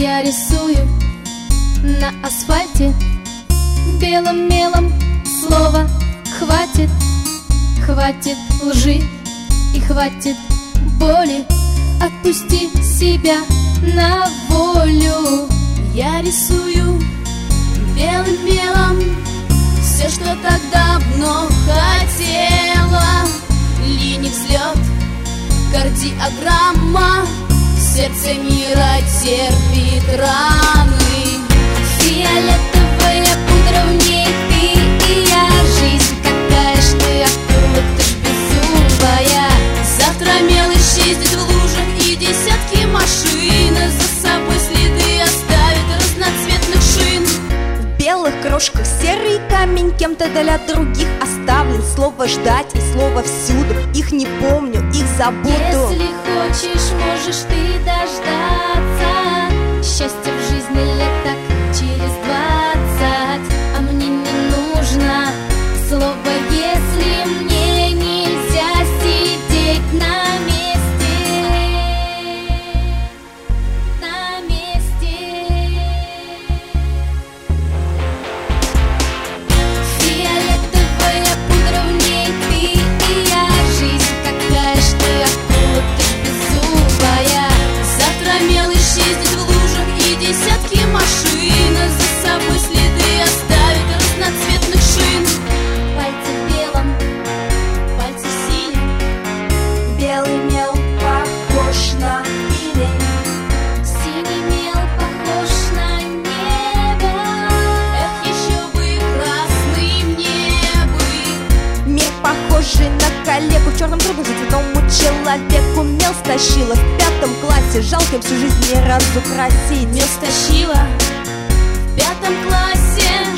Я рисую на асфальте белым мелом слово хватит. Хватит лжи и хватит боли. Отпусти себя на волю. Я рисую белым мелом все, что так давно хотела. Линий взлет, кардиограмма, сердце мира терпит раны. Фиолетовая пудра, в ней ты и я. Жизнь какая ж ты, акула, ты ж беззубая. Завтра мел исчезнет в лужах, и десятки машин за собой следы оставит разноцветных шин. В белых крошках серый камень кем-то для других оставлен. Слово ждать и слово всюду. Их не помню, их забуду. Если хочешь, можешь ты дождаться счастья в жизни лет так через 20. А мне не нужно слово «если». Мне нельзя сидеть на месте. На месте. Фиолетовая пудра, в ней ты и я. Жизнь какая ж ты, акула, ты ж беззубая. Завтра мел исчезнет в лужах, и десятки машин за собой следы оставит разноцветных шин. Пальцы в белом, Пальцы синим, Белый мел похож на иней. синий мел похож на небо. эх, еще бы красным небо. Мир похожий на коллегу в черном кругу затяному человеку. Мел стащила в 5 классе. Жалко, всю жизнь ни разу красить Не стащила в 5 классе.